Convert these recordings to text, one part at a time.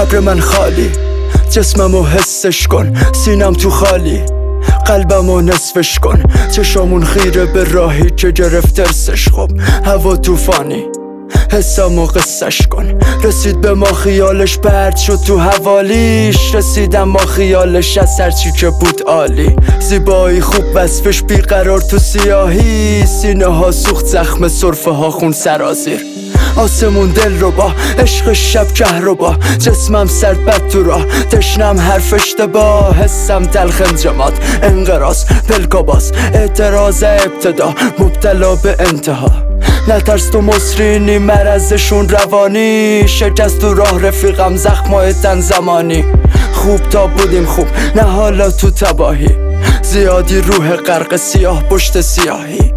قبر من خالی، جسممو حسش کن، سینم تو خالی، قلبمو نصفش کن، چشامون خیره به راهی که گرفت ترسش. خب هوا توفانی، حسامو قصهش کن. رسید به ما خیالش، پرد شد تو حوالیش، رسیدم ما خیالش از هرچی که بود عالی. زیبایی خوب وصفش بیقرار تو سیاهی، سینه ها سوخت زخم سرفه ها خون سرازیر. آسمون دل رو با عشق شب کهربا، جسمم سرد بد تو راه، تشنم حرف اشتباه، حسم تلخ انجماد، انقراض پلکاباز، اعتراض ابتدا مبتلا به انتها. نترس تو مصرینی، مرزشون روانی، شکست تو راه رفیقم، زخمای تن زمانی. خوب تا بودیم خوب، نه حالا تو تباهی، زیادی روح غرق سیاه پشت سیاهی.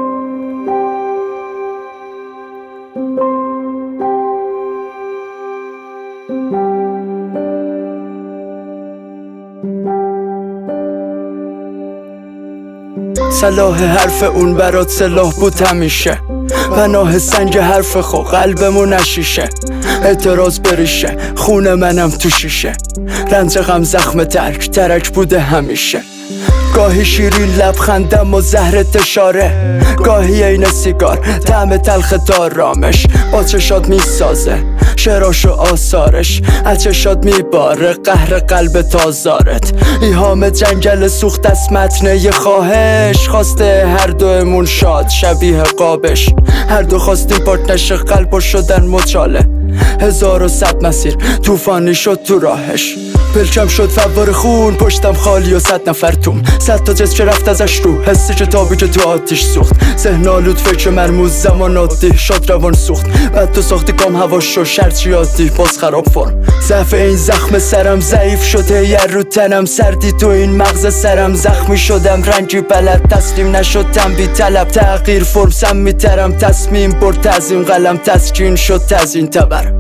صلاح حرف اون برات سلاح بود همیشه، پناه سنگ حرف خو قلبمو نشیشه. اعتراض بریشه، خون منم تو شیشه، رنج غم زخم ترک بوده همیشه. گاهی شیرین لبخندم و زهرت اشاره، گاهی عین سیگار طعم تلخ آرامش. با چشات میسازه شعراش و آثارش، از چشات میباره قهر قلب تازارت. ایهام جنگل سوخت از متن خواهش، خواسته هر دومون شاد شبیه قابش. هر دو خواستیم پارتنرش قلب و شدن مچاله، 1100 مسیر توفانی شد تو راهش. پلکم شد فوار خون، پشتم خالی و 100 نفر توم، 100 تا جس که رفت ازش رو، حسی که تابی که تو آتیش سوخت. ذهن آلود فکر مرموز زمان عادی شد روان سوخت. بعد تو ساختی کام هوا شو شرچی عادی باز خراب فرم. ضعف این زخم سرم ضعیف شده، یه رو تنم سردی تو این مغز سرم زخمی شدم. رنجی بلد تسلیم نشدم بی طلب، تغییر فرم سم میترم، تصمیم برد تعظیم قلم تسکین شد تزین تبر.